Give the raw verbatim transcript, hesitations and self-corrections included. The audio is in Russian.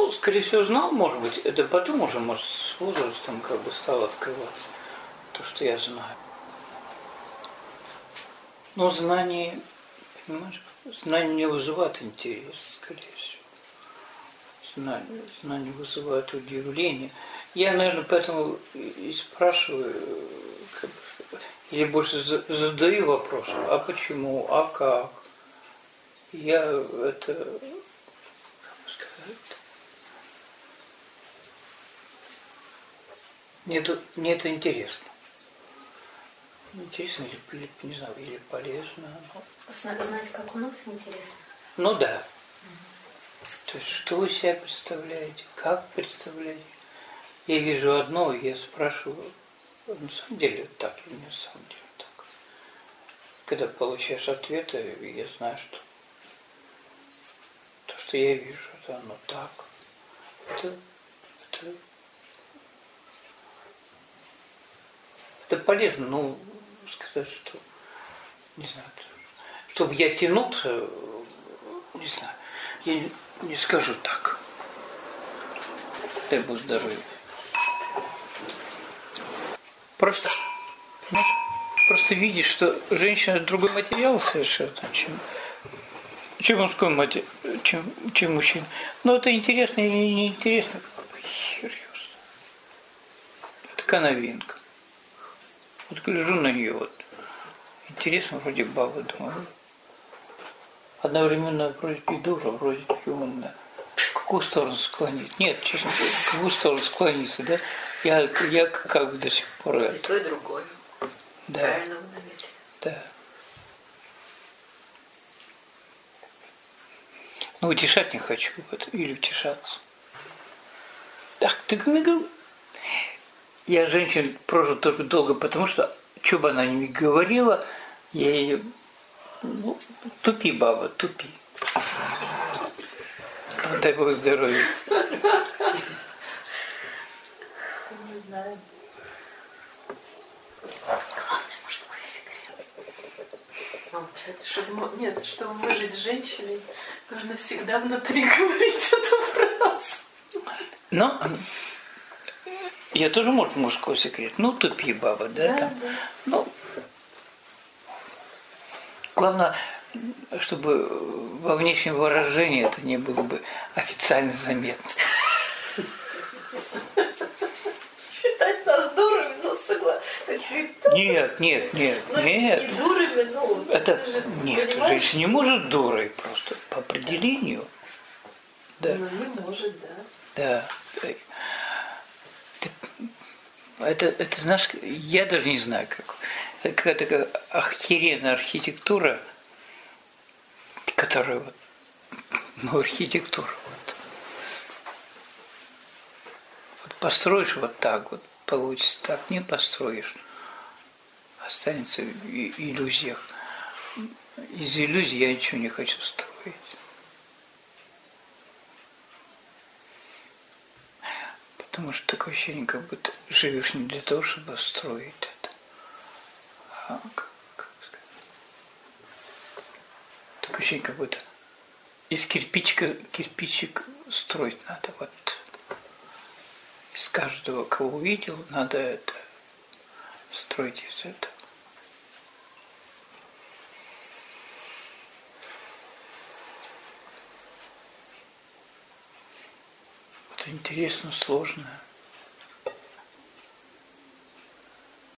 Ну, скорее всего, знал, может быть. Это потом уже, может, с возрастом как бы стало открываться. То, что я знаю. Но знание, понимаешь, знание не вызывает интерес, скорее всего. Знание, знание вызывает удивление. Я, наверное, поэтому и спрашиваю, как бы, или больше задаю вопрос, а почему, а как? Я это, как сказать, мне это, мне это интересно. Интересно или, не знаю, или полезно. Но... Знать, как у нас интересно. Ну да. Mm-hmm. То есть, что вы себя представляете, как представляете? Я вижу одно, и я спрашиваю, на самом деле так или не на самом деле так. Когда получаешь ответы, я знаю, что то, что я вижу, это оно так. Это, это, это полезно, ну, сказать, что, не знаю, чтобы я тянулся, не знаю, я не, не скажу так. Дай Бог здоровья. Просто, знаешь, просто видишь, что женщина другой материал совершенно, чем, чем мужской материал, чем, чем мужчина. Но это интересно или не интересно? Хер его знает. Это такая новинка. Вот гляжу на нее, вот. Интересно, вроде баба, думаю. Одновременно вроде и дура, вроде и умная. В какую сторону склонить? Нет, честно, в какую сторону склониться, да? Я, я как бы до сих пор и это. то, и другое. Да. Правильно вы наметили. Да. Ну, утешать не хочу, вот, или утешаться. Так, ты говоришь, я женщин прожил только долго, потому что, что бы она ни говорила, я ее, ну, тупи, баба, тупи. Дай Бог здоровья. Не знаю. Главный мужской секрет. Молчать. Чтобы, нет, чтобы выжить с женщиной, нужно всегда внутри говорить эту фразу. Ну, я тоже, может, мужской секрет. Ну, тупи, баба, да? Да, там. да. Ну, главное, чтобы во внешнем выражении это не было бы официально заметно. Считать нас дурами, но согласен. Нет, нет, нет, ну, нет. И дурами, ну... Это нет, понимаешь? женщина не может дурой просто по определению. Да. Ну, не может, да. Да. Это, это, знаешь, я даже не знаю, как. Это какая-то такая охеренная архитектура, которая вот, ну, архитектура вот. Вот построишь вот так вот, получится так, не построишь. Останется в иллюзиях. Из иллюзий я ничего не хочу строить. Потому что такое ощущение, как будто живешь не для того, чтобы строить это. А как, как сказать? Такое ощущение, как будто из кирпичика кирпичик строить надо. Вот из каждого, кого увидел, надо это строить из этого. Это интересно, сложно.